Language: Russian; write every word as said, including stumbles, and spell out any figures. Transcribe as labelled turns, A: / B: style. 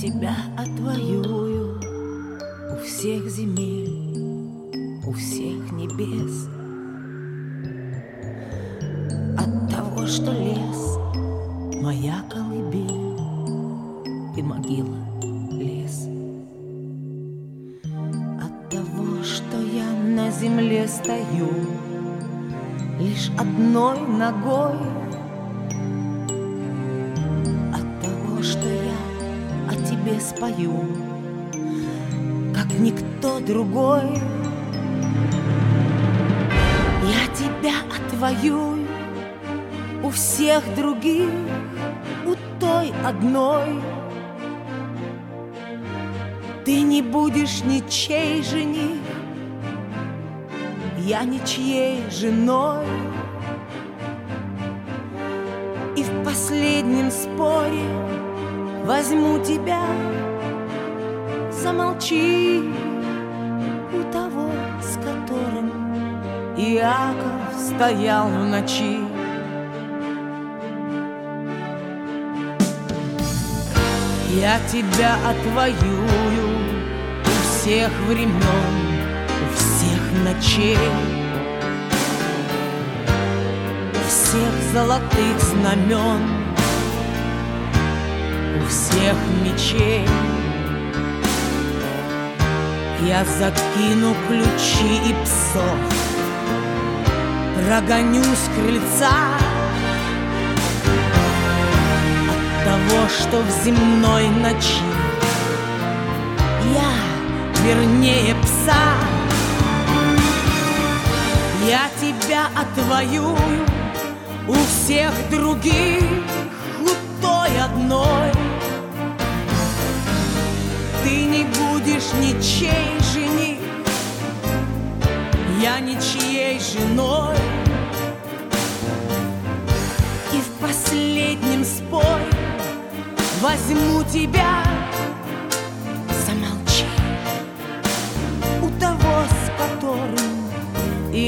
A: тебя отвоюю у всех земель, у всех небес. От того, что лес — моя колыбель и могила — лес. От того, что я на земле стою лишь одной ногой. От того, что я о тебе спою, как никто другой. Я тебя отвоюю у всех других, у той одной. Ты не будешь ничей жених, я ничьей женой. И в последнем споре возьму тебя. Замолчи у того, с которым Иаков стоял в ночи. Я тебя отвоюю у всех времен, у всех ночей, у всех золотых знамен, у всех мечей. Я закину ключи и псов, прогоню с крыльца от того, что в земной ночи я вернее пса. Я тебя отвоюю у всех других, у той одной. Ты не будешь ничей жених, я ничьей женой. И в последнем споре возьму тебя.